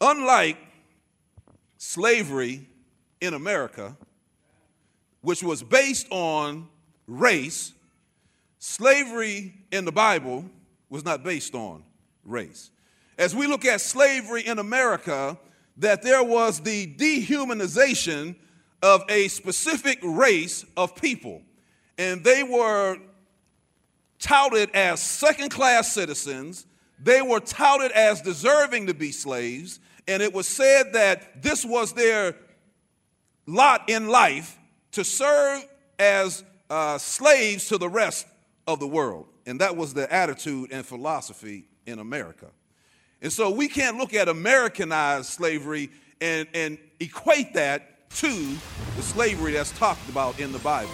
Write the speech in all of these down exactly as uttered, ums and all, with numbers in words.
Unlike slavery in America, which was based on race, slavery in the Bible was not based on race. As we look at slavery in America, that there was the dehumanization of a specific race of people, and they were touted as second-class citizens. They were touted as deserving to be slaves, and it was said that this was their lot in life to serve as uh, slaves to the rest of the world. And that was the attitude and philosophy in America. And so we can't look at Americanized slavery and, and equate that to the slavery that's talked about in the Bible.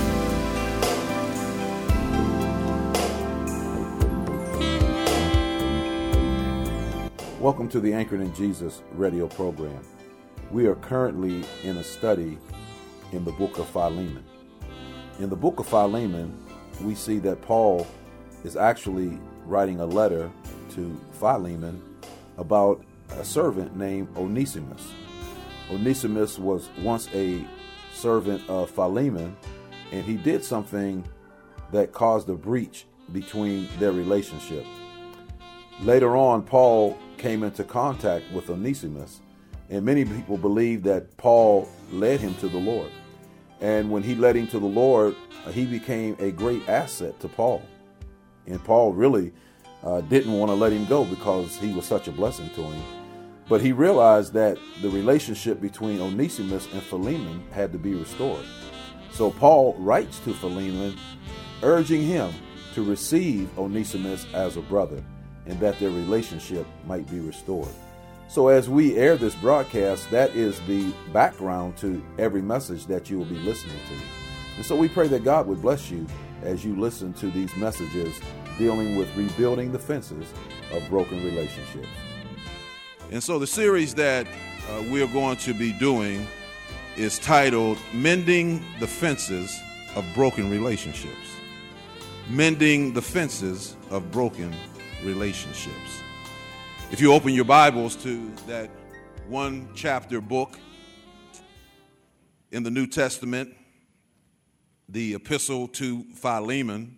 Welcome to the Anchored in Jesus radio program. We are currently in a study in the book of Philemon. In the book of Philemon, we see that Paul is actually writing a letter to Philemon about a servant named Onesimus. Onesimus was once a servant of Philemon, and he did something that caused a breach between their relationship. Later on, Paul came into contact with Onesimus, and many people believe that Paul led him to the Lord. And when he led him to the Lord, he became a great asset to Paul. And Paul really uh, didn't want to let him go because he was such a blessing to him. But he realized that the relationship between Onesimus and Philemon had to be restored. So Paul writes to Philemon, urging him to receive Onesimus as a brother, and that their relationship might be restored. So as we air this broadcast, that is the background to every message that you will be listening to. And so we pray that God would bless you as you listen to these messages dealing with rebuilding the fences of broken relationships. And so the series that uh, we're going to be doing is titled Mending the Fences of Broken Relationships. Mending the Fences of Broken Relationships. If you open your Bibles to that one chapter book in the New Testament, the Epistle to Philemon,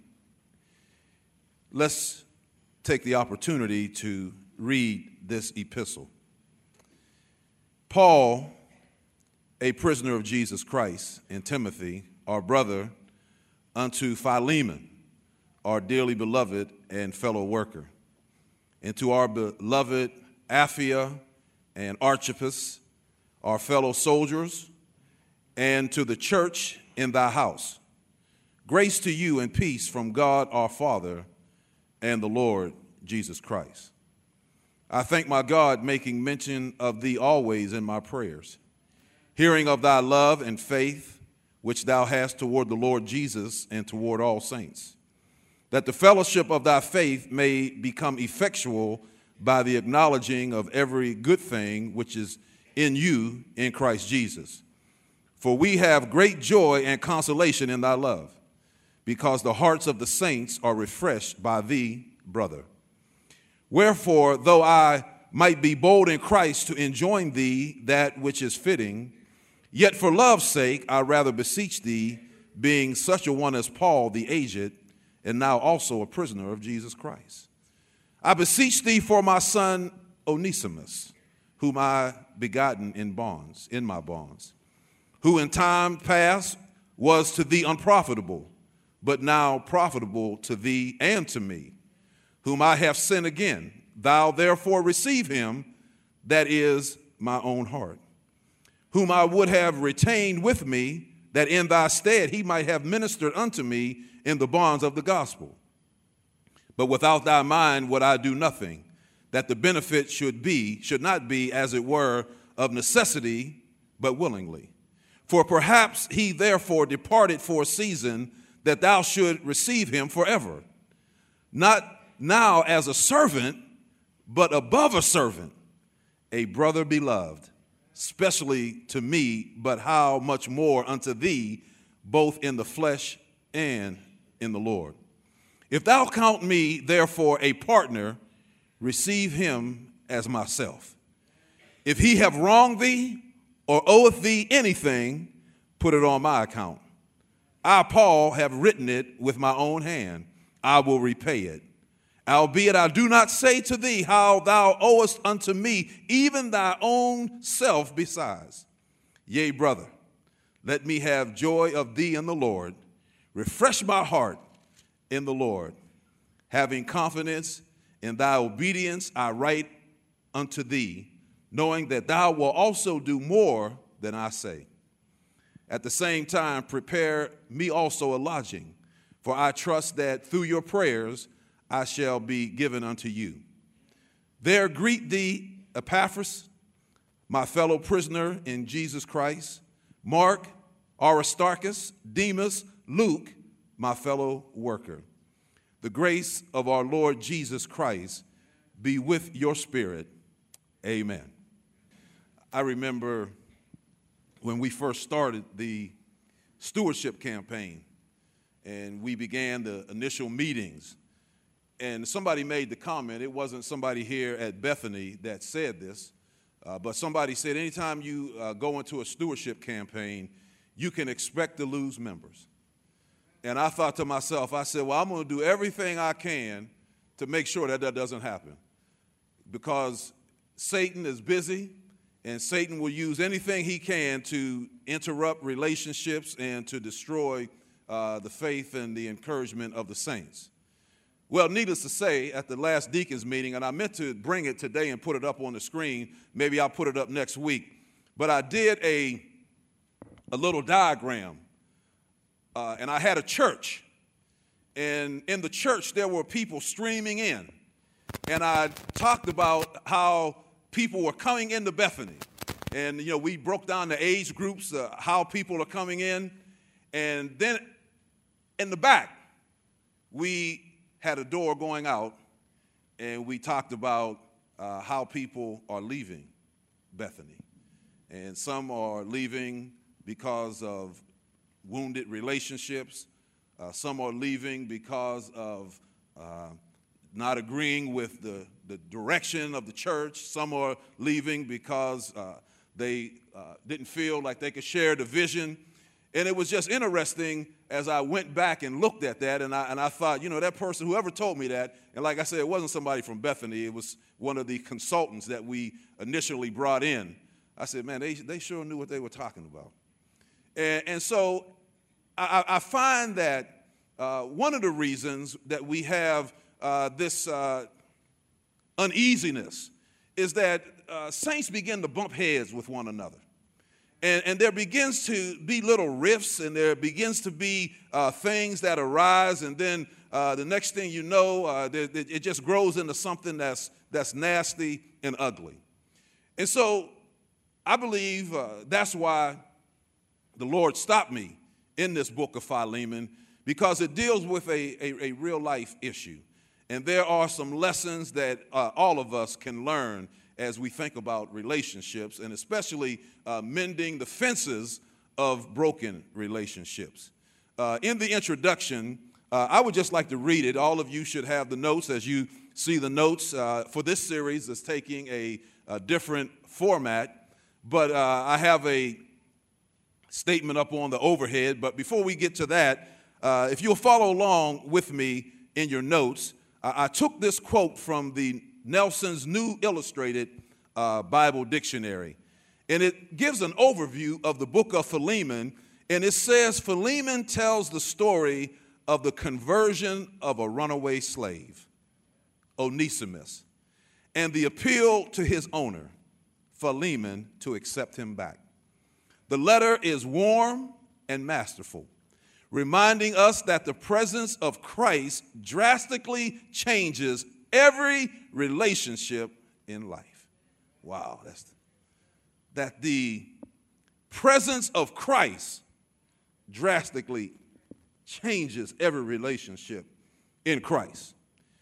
let's take the opportunity to read this epistle. Paul, a prisoner of Jesus Christ, and Timothy, our brother, unto Philemon, our dearly beloved and fellow worker, and to our beloved Apphia and Archippus, our fellow soldiers, and to the church in thy house. Grace to you and peace from God our Father and the Lord Jesus Christ. I thank my God, making mention of thee always in my prayers, hearing of thy love and faith which thou hast toward the Lord Jesus and toward all saints, that the fellowship of thy faith may become effectual by the acknowledging of every good thing which is in you in Christ Jesus. For we have great joy and consolation in thy love, because the hearts of the saints are refreshed by thee, brother. Wherefore, though I might be bold in Christ to enjoin thee that which is fitting, yet for love's sake I rather beseech thee, being such a one as Paul the aged, and now also a prisoner of Jesus Christ. I beseech thee for my son Onesimus, whom I begotten in bonds, in my bonds, who in time past was to thee unprofitable, but now profitable to thee and to me, whom I have sent again. Thou therefore receive him, that is my own heart, whom I would have retained with me, that in thy stead he might have ministered unto me in the bonds of the gospel. But without thy mind would I do nothing, that the benefit should be, should not be, as it were, of necessity, but willingly. For perhaps he therefore departed for a season, that thou should receive him forever, not now as a servant, but above a servant, a brother beloved, specially to me, but how much more unto thee, both in the flesh and in the Lord. If thou count me, therefore, a partner, receive him as myself. If he have wronged thee or oweth thee anything, put it on my account. I, Paul, have written it with my own hand. I will repay it. Albeit I do not say to thee how thou owest unto me, even thy own self besides. Yea, brother, let me have joy of thee in the Lord. Refresh my heart in the Lord. Having confidence in thy obedience, I write unto thee, knowing that thou wilt also do more than I say. At the same time, prepare me also a lodging, for I trust that through your prayers I shall be given unto you. There greet thee Epaphras, my fellow prisoner in Jesus Christ, Mark, Aristarchus, Demas, Luke, my fellow worker. The grace of our Lord Jesus Christ be with your spirit. Amen. I remember when we first started the stewardship campaign and we began the initial meetings, and somebody made the comment, it wasn't somebody here at Bethany that said this, uh, but somebody said anytime you uh, go into a stewardship campaign, you can expect to lose members. And I thought to myself, I said, well, I'm going to do everything I can to make sure that that doesn't happen, because Satan is busy, and Satan will use anything he can to interrupt relationships and to destroy uh, the faith and the encouragement of the saints. Well, needless to say, at the last deacons meeting, and I meant to bring it today and put it up on the screen, maybe I'll put it up next week, but I did a, a little diagram, uh, and I had a church, and in the church there were people streaming in, and I talked about how people were coming into Bethany, and you know we broke down the age groups, uh, how people are coming in, and then in the back we had a door going out, and we talked about uh, how people are leaving Bethany, and some are leaving because of wounded relationships, uh, some are leaving because of uh, not agreeing with the, the direction of the church. Some are leaving because uh, they uh, didn't feel like they could share the vision. And it was just interesting as I went back and looked at that, and I, and I thought, you know, that person, whoever told me that, and like I said, it wasn't somebody from Bethany. It was one of the consultants that we initially brought in. I said, man, they, they sure knew what they were talking about. And, and so I, I find that uh, one of the reasons that we have Uh, this uh, uneasiness is that uh, saints begin to bump heads with one another. And, and there begins to be little rifts, and there begins to be uh, things that arise, and then uh, the next thing you know, uh, there, it just grows into something that's, that's nasty and ugly. And so I believe uh, that's why the Lord stopped me in this book of Philemon, because it deals with a, a, a real-life issue. And there are some lessons that uh, all of us can learn as we think about relationships, and especially uh, mending the fences of broken relationships. Uh, in the introduction, uh, I would just like to read it. All of you should have the notes. As you see the notes uh, for this series is taking a, a different format, but uh, I have a statement up on the overhead. But before we get to that, uh, if you'll follow along with me in your notes, I took this quote from the Nelson's New Illustrated uh, Bible Dictionary, and it gives an overview of the book of Philemon, and it says, Philemon tells the story of the conversion of a runaway slave, Onesimus, and the appeal to his owner, Philemon, to accept him back. The letter is warm and masterful, reminding us that the presence of Christ drastically changes every relationship in life. Wow, that's that the presence of Christ drastically changes every relationship in Christ.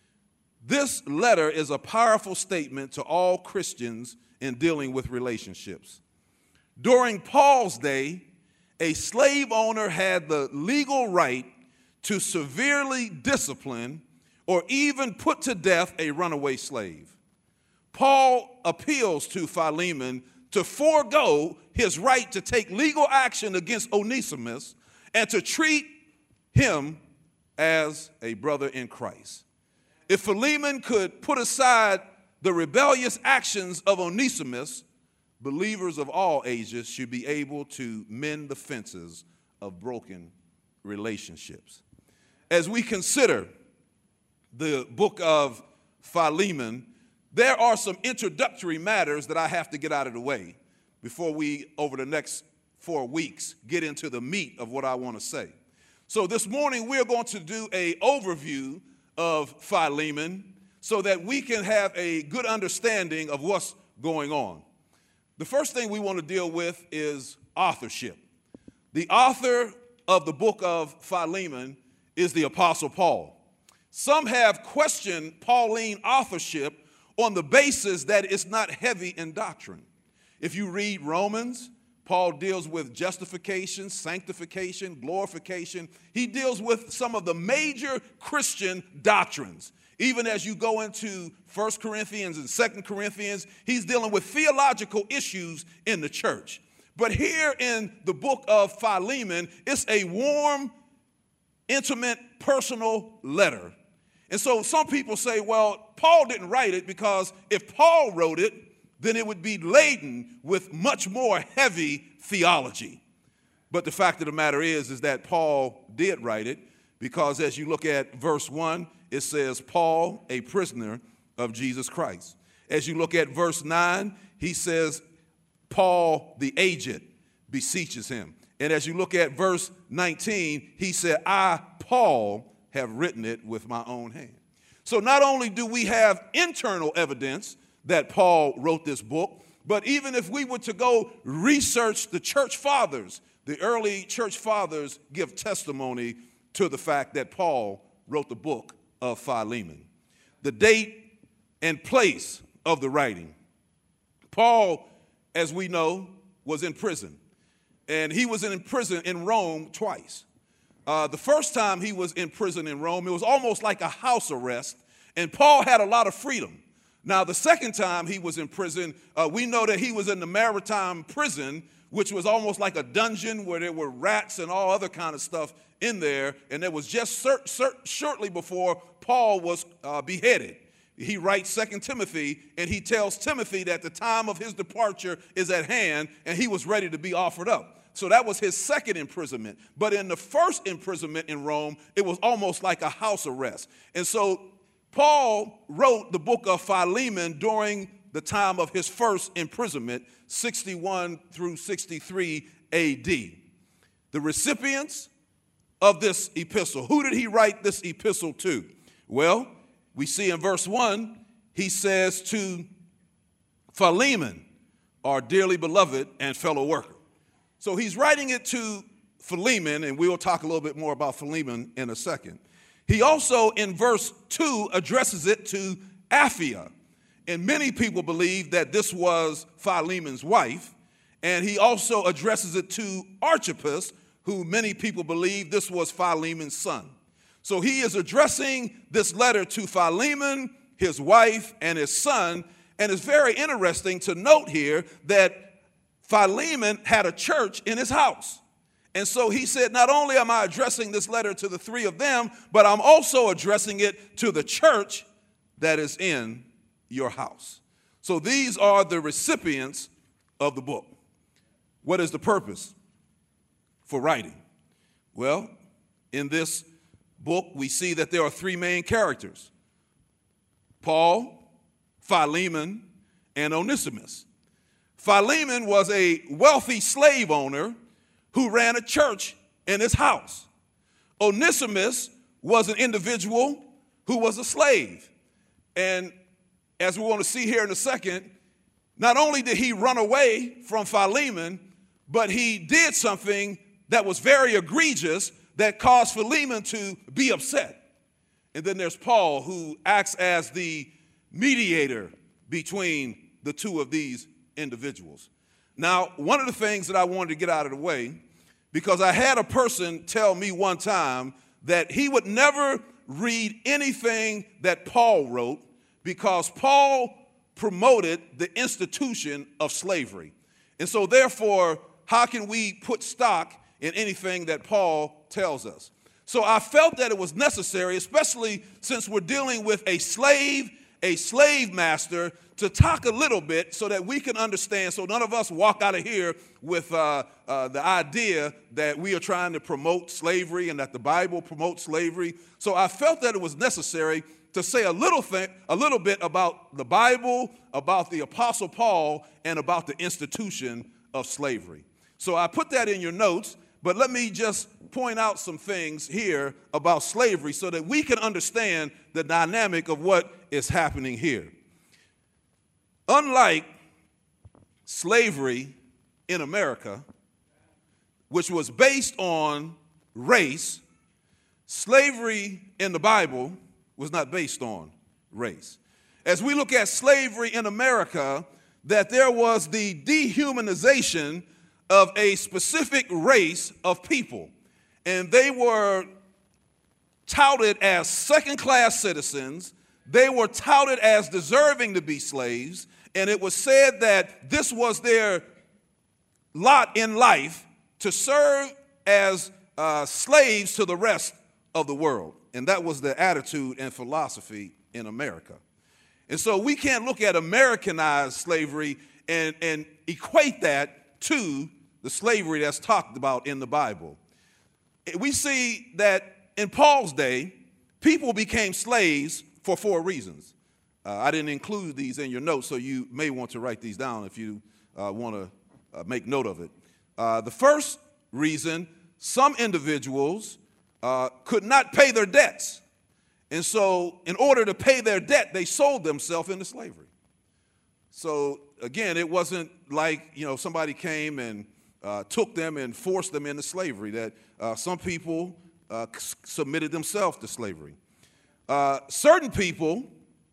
This letter is a powerful statement to all Christians in dealing with relationships. During Paul's day, a slave owner had the legal right to severely discipline or even put to death a runaway slave. Paul appeals to Philemon to forego his right to take legal action against Onesimus and to treat him as a brother in Christ. If Philemon could put aside the rebellious actions of Onesimus, believers of all ages should be able to mend the fences of broken relationships. As we consider the book of Philemon, there are some introductory matters that I have to get out of the way before we, over the next four weeks, get into the meat of what I want to say. So this morning, we're going to do an overview of Philemon so that we can have a good understanding of what's going on. The first thing we want to deal with is authorship. The author of the book of Philemon is the Apostle Paul. Some have questioned Pauline authorship on the basis that it's not heavy in doctrine. If you read Romans, Paul deals with justification, sanctification, glorification. He deals with some of the major Christian doctrines. Even as you go into First Corinthians and Second Corinthians, he's dealing with theological issues in the church. But here in the book of Philemon, it's a warm, intimate, personal letter. And so some people say, well, Paul didn't write it because if Paul wrote it, then it would be laden with much more heavy theology. But the fact of the matter is, is that Paul did write it because as you look at verse one, it says, Paul, a prisoner of Jesus Christ. As you look at verse nine, he says, Paul, the aged, beseeches him. And as you look at verse nineteen, he said, I, Paul, have written it with my own hand. So not only do we have internal evidence that Paul wrote this book, but even if we were to go research the church fathers, the early church fathers give testimony to the fact that Paul wrote the book of Philemon. The date and place of the writing. Paul, as we know, was in prison. And he was in prison in Rome twice. Uh, the first time he was in prison in Rome, it was almost like a house arrest, and Paul had a lot of freedom. Now, the second time he was in prison, uh, we know that he was in the Maritime prison, which was almost like a dungeon where there were rats and all other kind of stuff in there, and it was just cert- cert- shortly before Paul was uh, beheaded. He writes Second Timothy, and he tells Timothy that the time of his departure is at hand, and he was ready to be offered up. So that was his second imprisonment. But in the first imprisonment in Rome, it was almost like a house arrest. And so Paul wrote the book of Philemon during the time of his first imprisonment, sixty-one through sixty-three A D. The recipients of this epistle, who did he write this epistle to? Well, we see in verse one, he says to Philemon, our dearly beloved and fellow worker. So he's writing it to Philemon, and we'll talk a little bit more about Philemon in a second. He also, in verse two, addresses it to Apphia. And many people believe that this was Philemon's wife. And he also addresses it to Archippus, who many people believe this was Philemon's son. So he is addressing this letter to Philemon, his wife, and his son. And it's very interesting to note here that Philemon had a church in his house. And so he said, not only am I addressing this letter to the three of them, but I'm also addressing it to the church that is in your house. So these are the recipients of the book. What is the purpose for writing? Well, in this book, we see that there are three main characters: Paul, Philemon, and Onesimus. Philemon was a wealthy slave owner who ran a church in his house. Onesimus was an individual who was a slave. And as we want to see here in a second, not only did he run away from Philemon, but he did something that was very egregious that caused Philemon to be upset. And then there's Paul, who acts as the mediator between the two of these individuals. Now, one of the things that I wanted to get out of the way, because I had a person tell me one time that he would never read anything that Paul wrote because Paul promoted the institution of slavery. And so therefore, how can we put stock in anything that Paul tells us? So I felt that it was necessary, especially since we're dealing with a slave, a slave master, to talk a little bit so that we can understand, so none of us walk out of here with uh, uh, the idea that we are trying to promote slavery and that the Bible promotes slavery. So I felt that it was necessary to say a little thing, a little bit about the Bible, about the Apostle Paul, and about the institution of slavery. So I put that in your notes, but let me just point out some things here about slavery so that we can understand the dynamic of what is happening here. Unlike slavery in America, which was based on race, slavery in the Bible was not based on race. As we look at slavery in America, that there was the dehumanization of a specific race of people, and they were touted as second-class citizens. They were touted as deserving to be slaves, and it was said that this was their lot in life to serve as uh, slaves to the rest of the world. And that was the attitude and philosophy in America. And so we can't look at Americanized slavery and, and equate that to the slavery that's talked about in the Bible. We see that in Paul's day, people became slaves for four reasons. Uh, I didn't include these in your notes, so you may want to write these down if you uh, want to uh, make note of it. Uh, the first reason, some individuals uh, could not pay their debts. And so in order to pay their debt, they sold themselves into slavery. So again, it wasn't like, you know, somebody came and uh, took them and forced them into slavery, that uh, some people uh, submitted themselves to slavery. Uh, certain people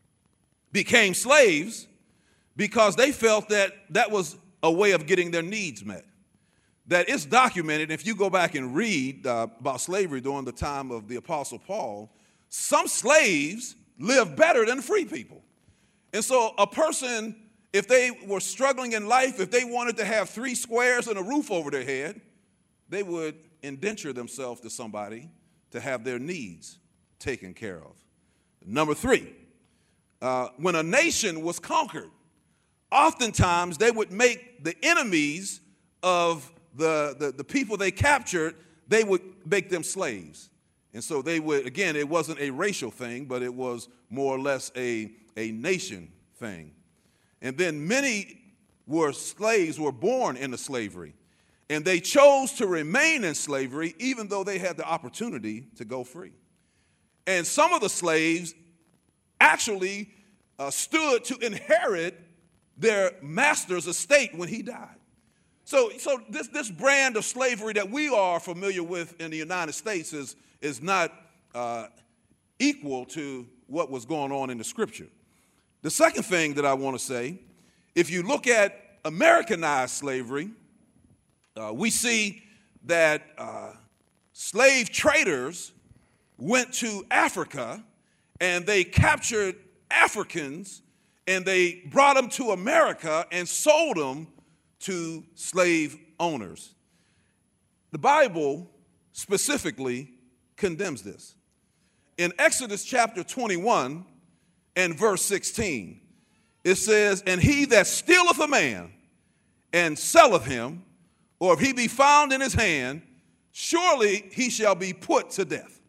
became slaves because they felt that that was a way of getting their needs met. That it's documented, if you go back and read uh, about slavery during the time of the Apostle Paul, some slaves lived better than free people. And so a person, if they were struggling in life, if they wanted to have three squares and a roof over their head, they would indenture themselves to somebody to have their needs taken care of. Number three, uh, when a nation was conquered, oftentimes they would make the enemies of the, the, the people they captured, they would make them slaves. And so they would, again, it wasn't a racial thing, but it was more or less a, a nation thing. And then many were slaves, were born into slavery. And they chose to remain in slavery even though they had the opportunity to go free. And some of the slaves actually uh, stood to inherit their master's estate when he died. So, so this, this brand of slavery that we are familiar with in the United States is, is not uh, equal to what was going on in the scripture. The second thing that I want to say, if you look at Americanized slavery, uh, we see that uh, slave traders went to Africa and they captured Africans and they brought them to America and sold them to slave owners. The Bible specifically condemns this. In Exodus chapter twenty-one and verse sixteen, it says, "And he that stealeth a man and selleth him, or if he be found in his hand, surely he shall be put to death."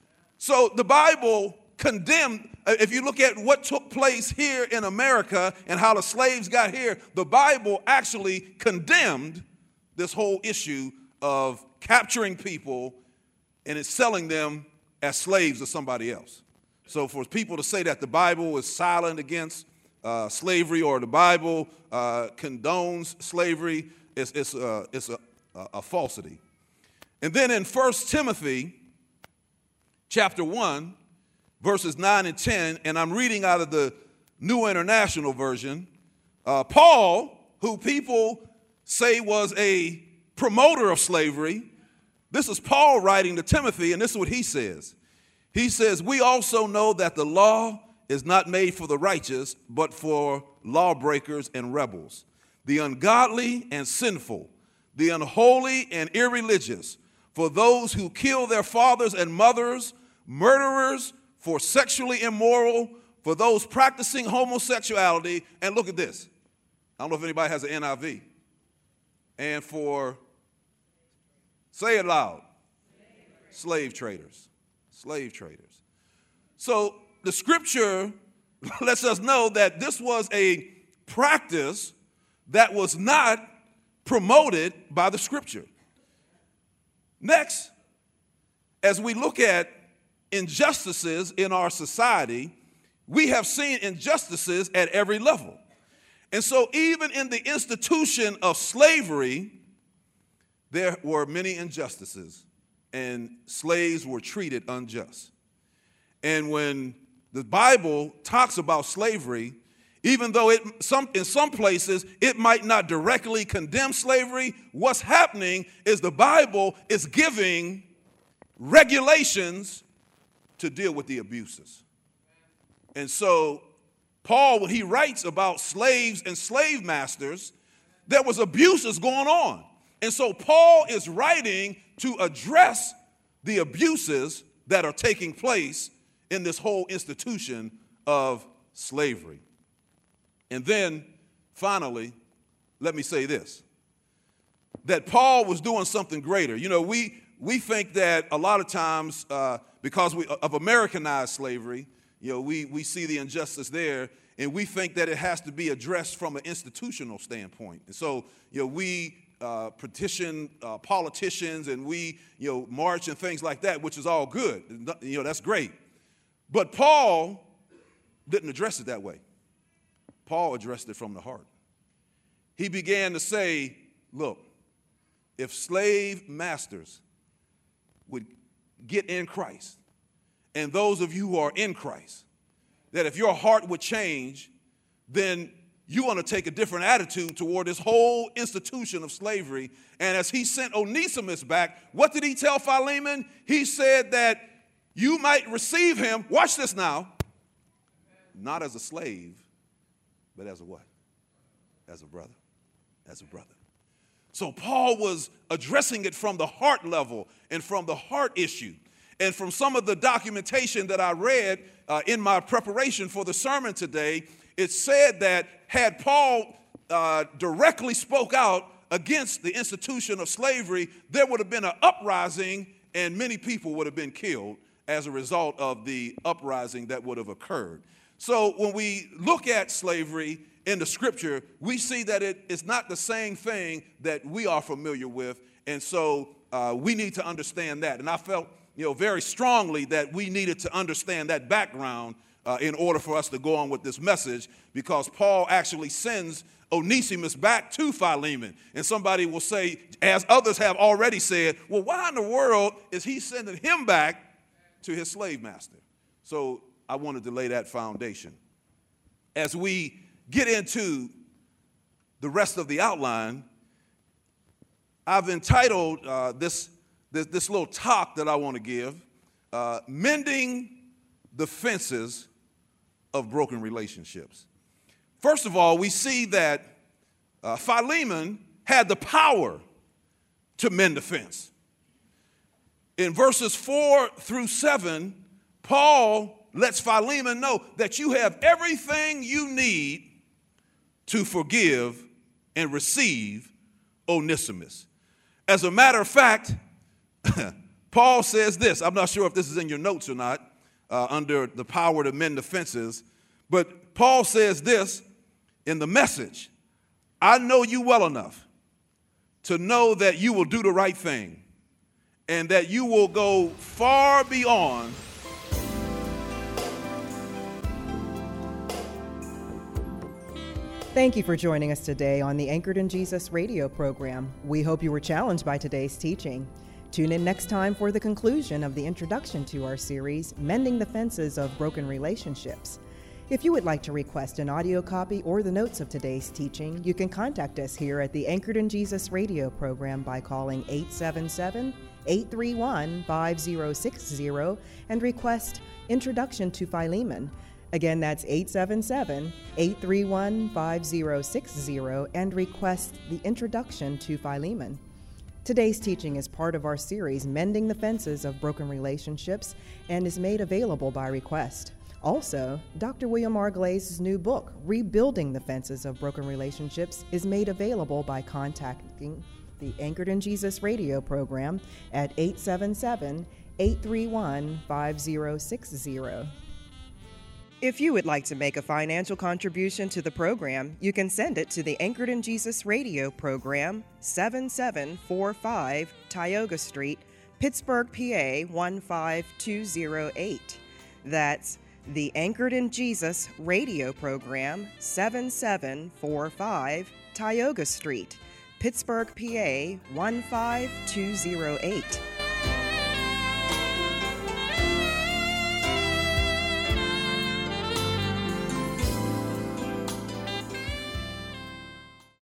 So the Bible condemned, if you look at what took place here in America and how the slaves got here, the Bible actually condemned this whole issue of capturing people and it's selling them as slaves to somebody else. So for people to say that the Bible is silent against uh, slavery or the Bible uh, condones slavery, it's, it's, uh, it's a, a falsity. And then in First Timothy chapter one, verses nine and ten, and I'm reading out of the New International Version, uh, Paul, who people say was a promoter of slavery, this is Paul writing to Timothy, and this is what he says. He says, "We also know that the law is not made for the righteous, but for lawbreakers and rebels, the ungodly and sinful, the unholy and irreligious, for those who kill their fathers and mothers, murderers, for sexually immoral, for those practicing homosexuality, and look at this. I don't know if anybody has an N I V. And for, say it loud, slave traders. Slave traders. So the scripture lets us know that this was a practice that was not promoted by the scripture. Next, as we look at injustices in our society, we have seen injustices at every level. And so even in the institution of slavery, there were many injustices, and slaves were treated unjust. And when the Bible talks about slavery, even though it some in some places it might not directly condemn slavery, what's happening is the Bible is giving regulations to deal with the abuses. And so Paul, when he writes about slaves and slave masters, there was abuses going on. And so Paul is writing to address the abuses that are taking place in this whole institution of slavery. And then, finally, let me say this, that Paul was doing something greater. You know, we we think that a lot of times, uh, because we, of Americanized slavery, you know, we, we see the injustice there, and we think that it has to be addressed from an institutional standpoint. And so, you know, we uh, petition uh, politicians, and we, you know, march and things like that, which is all good. You know, that's great. But Paul didn't address it that way. Paul addressed it from the heart. He began to say, look, if slave masters would get in Christ, and those of you who are in Christ, that if your heart would change, then you want to take a different attitude toward this whole institution of slavery. And as he sent Onesimus back, what did he tell Philemon? He said that you might receive him, watch this now, not as a slave, but as a what? As a brother. As a brother. So Paul was addressing it from the heart level and from the heart issue. And from some of the documentation that I read uh, in my preparation for the sermon today, it said that had Paul uh, directly spoke out against the institution of slavery, there would have been an uprising and many people would have been killed as a result of the uprising that would have occurred. So when we look at slavery in the scripture, we see that it is not the same thing that we are familiar with. And so uh, we need to understand that. And I felt, you know, very strongly that we needed to understand that background uh, in order for us to go on with this message, because Paul actually sends Onesimus back to Philemon. And somebody will say, as others have already said, well, why in the world is he sending him back to his slave master? So I wanted to lay that foundation. As we get into the rest of the outline, I've entitled uh, this, this, this little talk that I want to give, uh, Mending the Fences of Broken Relationships. First of all, we see that uh, Philemon had the power to mend the fence. In verses four through seven, Paul lets Philemon know that you have everything you need to forgive and receive Onesimus. As a matter of fact, Paul says this. I'm not sure if this is in your notes or not, uh, under the power to mend the fences, but Paul says this in the Message. I know you well enough to know that you will do the right thing and that you will go far beyond Thank you for joining us today on the Anchored in Jesus radio program. We hope you were challenged by today's teaching. Tune in next time for the conclusion of the introduction to our series, Mending the Fences of Broken Relationships. If you would like to request an audio copy or the notes of today's teaching, you can contact us here at the Anchored in Jesus radio program by calling eight seven seven, eight three one, five zero six zero and request Introduction to Philemon. Again, that's eight seven seven, eight three one, five zero six zero and request the Introduction to Philemon. Today's teaching is part of our series, Mending the Fences of Broken Relationships, and is made available by request. Also, Doctor William R. Glaze's new book, Rebuilding the Fences of Broken Relationships, is made available by contacting the Anchored in Jesus radio program at eight seven seven, eight three one, five zero six zero. If you would like to make a financial contribution to the program, you can send it to the Anchored in Jesus radio program, seven seven four five Tioga Street, Pittsburgh, P A one five two zero eight. That's the Anchored in Jesus radio program, seven seven four five Tioga Street, Pittsburgh, P A one five two zero eight.